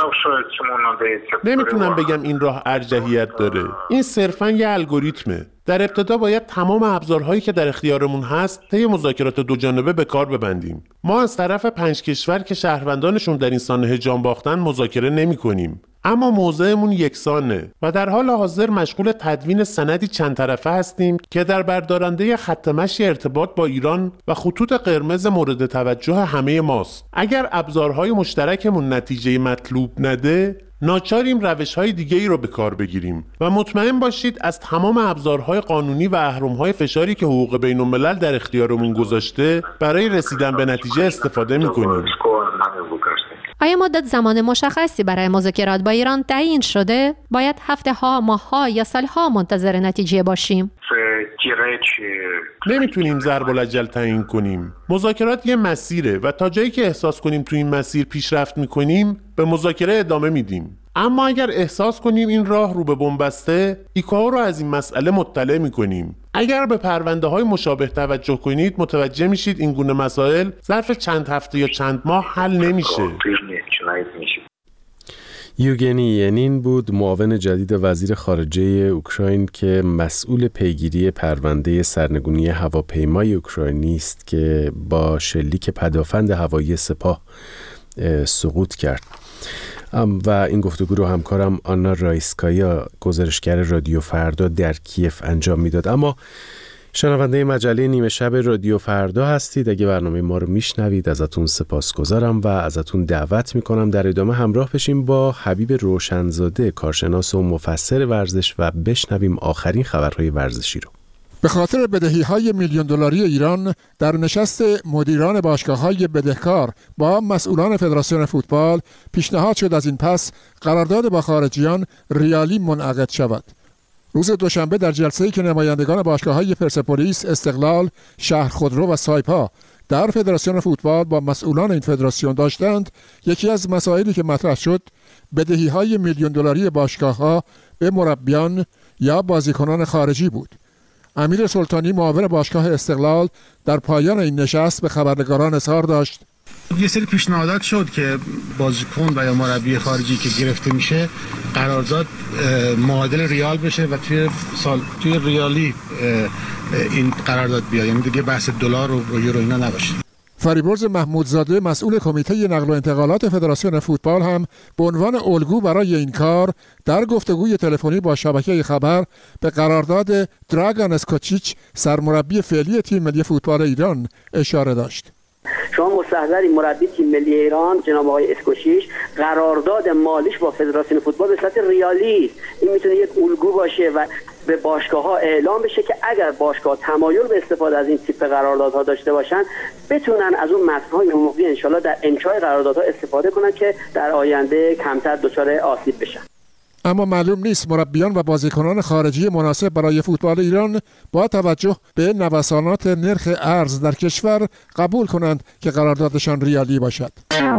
نمیتونم بگم این راه ارجحیت داره. این صرفاً یه الگوریتمه. در ابتدا باید تمام ابزارهایی که در اختیارمون هست طی مذاکرات دو جانبه به کار ببندیم. ما از طرف پنج کشور که شهروندانشون در این سانحه جان باختن مذاکره نمی‌کنیم. اما موضعمون یکسانه و در حال حاضر مشغول تدوین سندی چند طرفه هستیم که در بردارنده خط مشی ارتباط با ایران و خطوط قرمز مورد توجه همه ماست. اگر ابزارهای مشترکمون نتیجه مطلوب نده، ناچاریم روش‌های دیگه‌ای رو به کار بگیریم و مطمئن باشید از تمام ابزارهای قانونی و اهرم‌های فشاری که حقوق بین‌الملل در اختیارمون گذاشته برای رسیدن به نتیجه استفاده می‌کنیم. آیا مدت زمان مشخصی برای مذاکرات با ایران تعیین شده؟ باید هفته ها، ماه ها یا سال ها منتظر نتیجه باشیم؟ نمیتونیم ضرب العجل تعیین کنیم. مذاکرات یه مسیره و تا جایی که احساس کنیم تو این مسیر پیشرفت میکنیم به مذاکره ادامه میدیم. اما اگر احساس کنیم این راه رو به بن‌بسته، ایکائو رو از این مسئله مطلع میکنیم. اگر به پرونده های مشابه توجه کنید متوجه میشید این گونه مسائل ظرف چند هفته یا چند ماه حل نمیشه. یوگنی ینین بود، معاون جدید وزیر خارجه اوکراین که مسئول پیگیری پرونده سرنگونی هواپیمای اوکراینی است که با شلیک پدافند هوایی سپاه سقوط کرد. و این گفتگو رو همکارم آنا رایسکایا، گزارشگر رادیو فردا در کیف انجام میداد. اما شنونده مجله نیمه شب رادیو فردا هستید. اگه برنامه ما رو میشنوید ازتون سپاسگزارم و ازتون دعوت میکنم در ادامه همراه بشیم با حبیب روشنزاده، کارشناس و مفسر ورزش، و بشنویم آخرین خبرهای ورزشی رو. به خاطر بدهی‌های میلیون دلاری ایران در نشست مدیران باشگاه‌های بدهکار با مسئولان فدراسیون فوتبال پیشنهاد شد از این پس قرارداد با خارجیان ریالی منعقد شود. روز دوشنبه در جلسه‌ای که نمایندگان باشگاه‌های پرسپولیس، استقلال، شهر خودرو و سایپا در فدراسیون فوتبال با مسئولان این فدراسیون داشتند، یکی از مسائلی که مطرح شد بدهی‌های میلیون دلاری باشگاه‌ها به مربیان یا بازیکنان خارجی بود. امیر سلطانی، معاون باشگاه استقلال، در پایان این نشست به خبرنگاران اظهار داشت: یه سری پیشنهادات شد که بازیکن و یا مربی خارجی که گرفته میشه قرارداد معادل ریال بشه و توی سال توی ریالی این قرارداد بیاد، یعنی دیگه بحث دلار و یورو اینا نباشه. فریبرز محمودزاده، مسئول کمیته نقل و انتقالات فدراسیون فوتبال، هم به عنوان الگو برای این کار در گفتگوی تلفنی با شبکه خبر به قرارداد دراگان اسکوچیچ، سرمربی فعلی تیم ملی فوتبال ایران، اشاره داشت. شما مستحضر مربی تیم ملی ایران جناب آقای اسکوچیچ قرارداد مالیش با فدراسیون فوتبال به صورت ریالی، این میتونه یک الگو باشه و به باشگاه ها اعلام بشه که اگر باشگاه تمایل به استفاده از این تیپ قراردادها داشته باشن بتونن از اون متن‌های حقوقی ان شاءالله در انشاء قراردادها استفاده کنن که در آینده کمتر دچار آسیب بشن. اما معلوم نیست مربیان و بازیکنان خارجی مناسب برای فوتبال ایران با توجه به نوسانات نرخ ارز در کشور قبول کنند که قراردادشان ریالی باشد.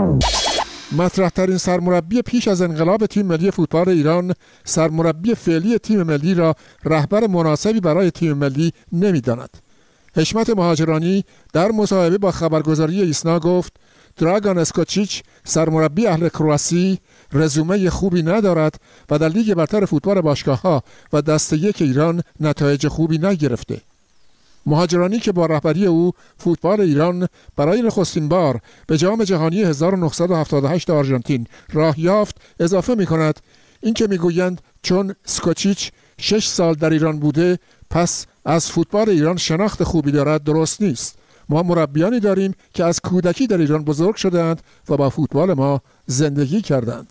مطرح ترین سرمربی پیش از انقلاب تیم ملی فوتبال ایران، سرمربی فعلی تیم ملی را رهبر مناسبی برای تیم ملی نمی‌داند. حشمت مهاجرانی در مصاحبه با خبرگزاری ایسنا گفت: دراگان اسکوچیچ، سرمربی اهل کرواسی، رزومه خوبی ندارد و در لیگ برتر فوتبال باشگاه‌ها و دسته یک ایران نتایج خوبی نگرفته. مهاجرانی که با رهبری او فوتبال ایران برای نخستین بار به جام جهانی هزار و نهصد و هفتاد و هشت آرژانتین راه یافت، اضافه می کند این که می گویند چون اسکوچیچ شش سال در ایران بوده پس از فوتبال ایران شناخت خوبی دارد درست نیست. ما مربیانی داریم که از کودکی در ایران بزرگ شدند و با فوتبال ما زندگی کردند.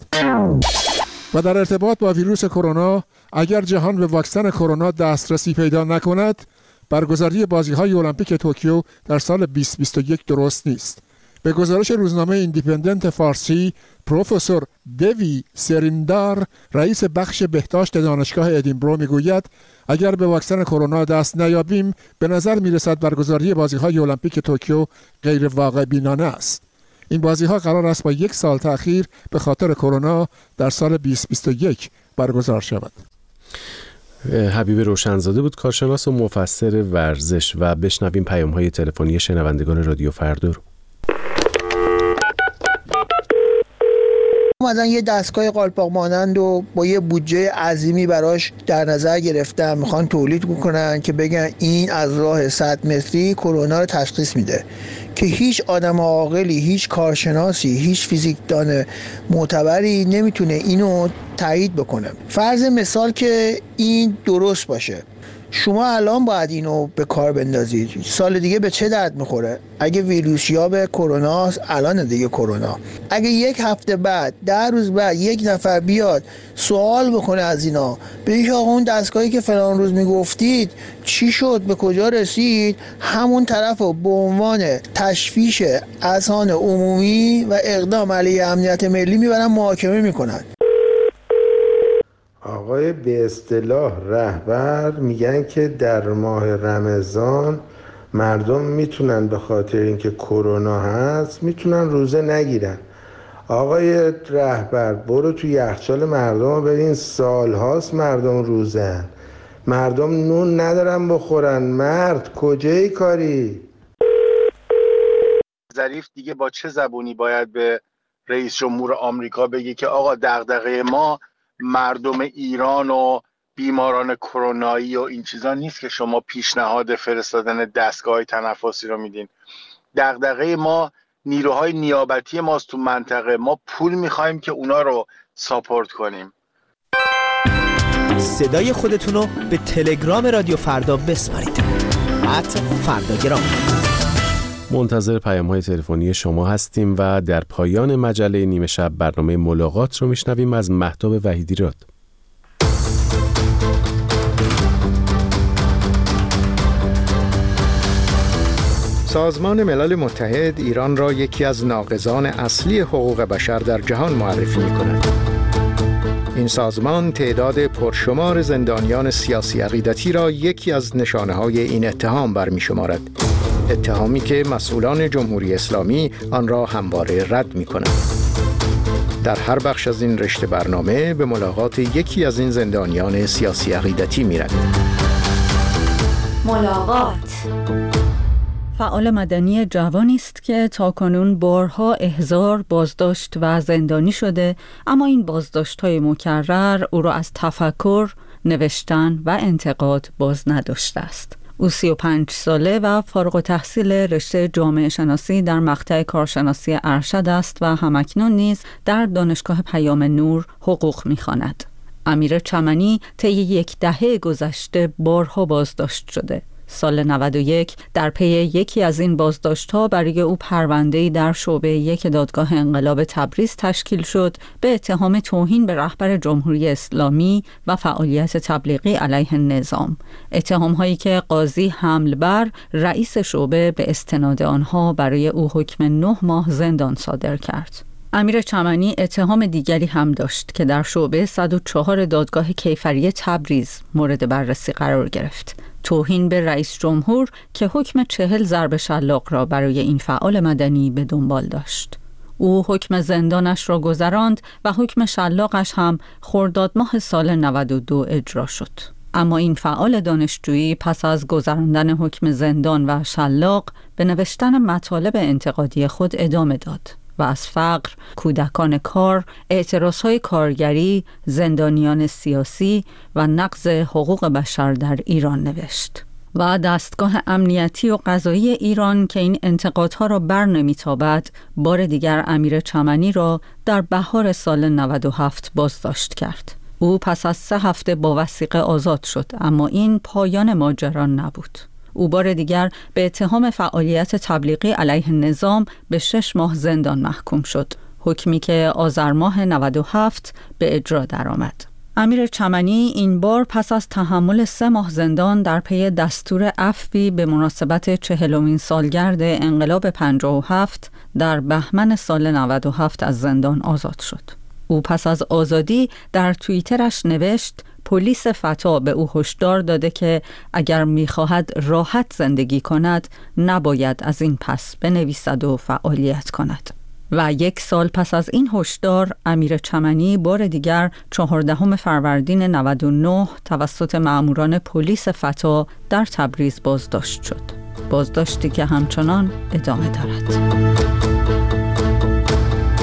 و در ارتباط با ویروس کرونا، اگر جهان به واکسن کرونا دسترسی پیدا نکند، برگزاری بازی‌های المپیک توکیو در سال بیست بیست و یک درست نیست. به گزارش روزنامه ایندیپندنت فارسی، پروفسور دوی سریندار، رئیس بخش بهداشت دانشگاه ادینبرو، میگوید اگر به واکسن کرونا دست نیابیم به نظر میرسد برگزاری بازی‌های المپیک توکیو غیر واقع بینانه است. این بازی‌ها قرار است با یک سال تأخیر به خاطر کرونا در سال بیست بیست و یک برگزار شود. حبیب روشنزاده بود، کارشناس و مفسر ورزش. و بشنویم پیام‌های تلفنی شنوندگان رادیو فردا رو. مثلا یه دستگاه قالپاق مانند و با یه بودجه عظیمی براش در نظر گرفتن، میخوان تولید بکنن که بگن این از راه صد متری کرونا رو تشخیص میده، که هیچ آدم عاقلی، هیچ کارشناسی، هیچ فیزیکدان معتبری نمیتونه اینو تایید بکنه. فرض مثال که این درست باشه، شما الان باید اینو به کار بندازید، سال دیگه به چه درد میخوره؟ اگه ویروسیاب کرونا است، الان دیگه کرونا، اگه یک هفته بعد، ده روز بعد یک نفر بیاد سوال بکنه از اینا، بهش آقا اون دستگاهی که فلان روز میگفتید چی شد، به کجا رسید، همون طرفو به عنوان تشویش اذهان عمومی و اقدام علیه امنیت ملی میبرن محاکمه میکنن. آقای به اصطلاح رهبر میگن که در ماه رمضان مردم میتونن به خاطر اینکه کرونا هست میتونن روزه نگیرن. آقای رهبر برو تو یخچال مردم ببین، سال هاست مردم روزن، مردم نون ندارن بخورن. مرد کجای کاری؟ ظریف دیگه با چه زبونی باید به رئیس جمهور آمریکا بگه که آقا دغدغه ما مردم ایران و بیماران کرونایی و این چیزا نیست که شما پیشنهاد فرستادن دستگاه تنفسی رو میدین. دغدغه ما نیروهای نیابتی ماست تو منطقه، ما پول میخوایم که اونا رو ساپورت کنیم. صدای خودتون رو به تلگرام رادیو فردا بسپارید. ات فرداگرام. منتظر پیام‌های تلفنی شما هستیم و در پایان مجله نیمه شب برنامه ملاقات رو میشنویم از مهتاب وحیدی راد. سازمان ملل متحد ایران را یکی از ناقضان اصلی حقوق بشر در جهان معرفی می‌کند. این سازمان تعداد پرشمار زندانیان سیاسی عقیدتی را یکی از نشانه‌های این اتهام برمی‌شمارد. اتهامی که مسئولان جمهوری اسلامی آن را همواره رد می‌کنند. در هر بخش از این رشته برنامه به ملاقات یکی از این زندانیان سیاسی عقیدتی می‌رویم. ملاقات. فعال مدنی جوانی است که تاکنون بارها احضار، بازداشت و زندانی شده، اما این بازداشت‌های مکرر او را از تفکر، نوشتن و انتقاد باز نداشته است. او سی و پنج ساله و فارغ التحصیل رشته جامعه شناسی در مقطع کارشناسی ارشد است و همکنون نیز در دانشگاه پیام نور حقوق می‌خواند. امیر چمنی طی یک دهه گذشته بارها بازداشت شده. سال نود و یک در پی یکی از این بازداشت‌ها برای او پرونده‌ای در شعبه یک دادگاه انقلاب تبریز تشکیل شد به اتهام توهین به رهبر جمهوری اسلامی و فعالیت تبلیغی علیه نظام. اتهام‌هایی که قاضی حمل بر رئیس شعبه به استناد آنها برای او حکم نه ماه زندان صادر کرد. امیر چمنی اتهام دیگری هم داشت که در شعبه صد و چهار دادگاه کیفری تبریز مورد بررسی قرار گرفت. توهین به رئیس جمهور که حکم چهل ضرب شلاق را برای این فعال مدنی به دنبال داشت. او حکم زندانش را گذراند و حکم شلاقش هم خرداد ماه سال نود و دو اجرا شد. اما این فعال دانشجویی پس از گذراندن حکم زندان و شلاق به نوشتن مطالب انتقادی خود ادامه داد و از فقر، کودکان کار، اعتراضهای کارگری، زندانیان سیاسی و نقض حقوق بشر در ایران نوشت. و دستگاه امنیتی و قضایی ایران که این انتقادها را بر نمی‌تابد، بار دیگر امیر چمنی را در بهار سال نود و هفت بازداشت کرد. او پس از سه هفته با وثیقه آزاد شد، اما این پایان ماجرا نبود. او بار دیگر به اتهام فعالیت تبلیغی علیه نظام به شش ماه زندان محکوم شد، حکمی که آذر ماه نود و هفت به اجرا درآمد. امیر چمنی این بار پس از تحمل سه ماه زندان در پی دستور عفوی به مناسبت چهلمین سالگرد انقلاب پنجاه و هفت در بهمن سال نود و هفت از زندان آزاد شد. او پس از آزادی در توییترش نوشت پلیس فتا به او هشدار داده که اگر می‌خواهد راحت زندگی کند نباید از این پس بنویسد و فعالیت کند. و یک سال پس از این هشدار امیر چمنی بار دیگر چهاردهم فروردین نود و نه توسط مأموران پلیس فتا در تبریز بازداشت شد. بازداشتی که همچنان ادامه دارد.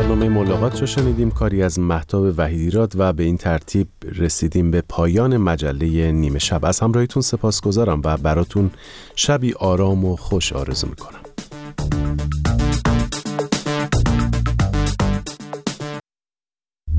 برنامه ملاقات رو شنیدیم، کاری از مهتاب وحیدیراد، و به این ترتیب رسیدیم به پایان مجله نیمه شب. از همراهیتون سپاسگزارم و براتون شبی آرام و خوش آرزو میکنم.